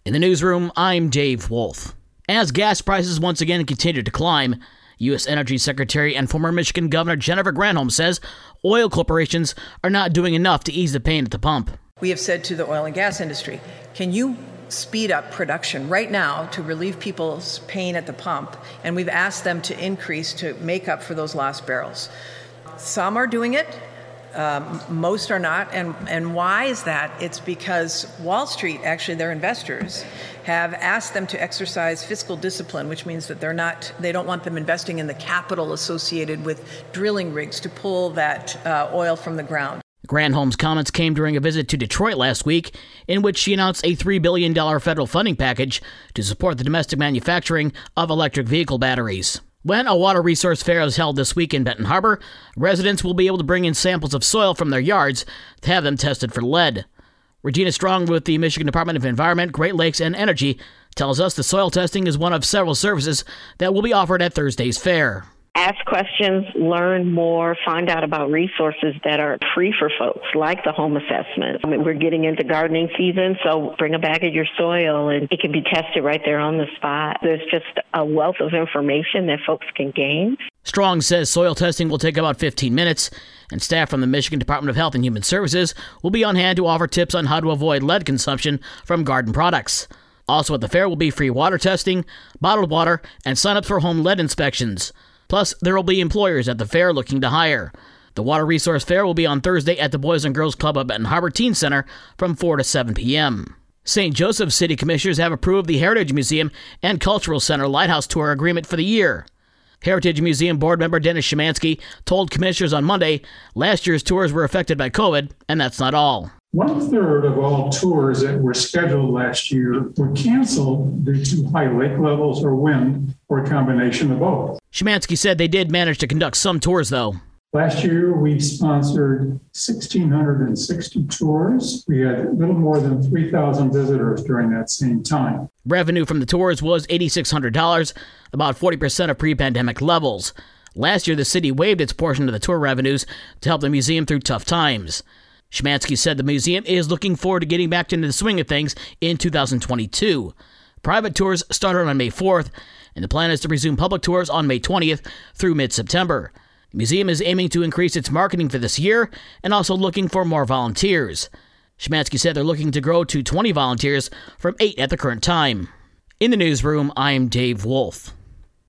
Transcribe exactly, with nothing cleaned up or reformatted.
In the newsroom, I'm Dave Wolf. As gas prices once again continue to climb, U S Energy Secretary and former Michigan Governor Jennifer Granholm says oil corporations are not doing enough to ease the pain at the pump. We have said to the oil and gas industry, can you speed up production right now to relieve people's pain at the pump? And we've asked them to increase to make up for those lost barrels. Some are doing it. Um, most are not. And, and why is that? It's because Wall Street, actually their investors, have asked them to exercise fiscal discipline, which means that they're not, they don't want them investing in the capital associated with drilling rigs to pull that uh, oil from the ground. Granholm's comments came during a visit to Detroit last week, in which she announced a three billion dollars federal funding package to support the domestic manufacturing of electric vehicle batteries. When a water resource fair is held this week in Benton Harbor, residents will be able to bring in samples of soil from their yards to have them tested for lead. Regina Strong with the Michigan Department of Environment, Great Lakes, and Energy tells us the soil testing is one of several services that will be offered at Thursday's fair. Ask questions, learn more, find out about resources that are free for folks, like the home assessment. I mean, we're getting into gardening season, so bring a bag of your soil and it can be tested right there on the spot. There's just a wealth of information that folks can gain. Strong says soil testing will take about fifteen minutes, and staff from the Michigan Department of Health and Human Services will be on hand to offer tips on how to avoid lead consumption from garden products. Also at the fair will be free water testing, bottled water, and sign-ups for home lead inspections. Plus, there will be employers at the fair looking to hire. The Water Resource Fair will be on Thursday at the Boys and Girls Club of Benton Harbor Teen Center from four to seven p.m. Saint Joseph City Commissioners have approved the Heritage Museum and Cultural Center Lighthouse Tour agreement for the year. Heritage Museum board member Dennis Szymanski told commissioners on Monday last year's tours were affected by COVID, and that's not all. One third of all tours that were scheduled last year were canceled due to high lake levels or wind, or a combination of both. Szymanski said they did manage to conduct some tours, though. Last year, we sponsored one thousand six hundred sixty tours. We had a little more than three thousand visitors during that same time. Revenue from the tours was eight thousand six hundred dollars, about forty percent of pre-pandemic levels. Last year, the city waived its portion of the tour revenues to help the museum through tough times. Szymanski said the museum is looking forward to getting back into the swing of things in two thousand twenty-two. Private tours started on May fourth, and the plan is to resume public tours on May twentieth through mid-September. The museum is aiming to increase its marketing for this year and also looking for more volunteers. Szymanski said they're looking to grow to twenty volunteers from eight at the current time. In the newsroom, I'm Dave Wolf.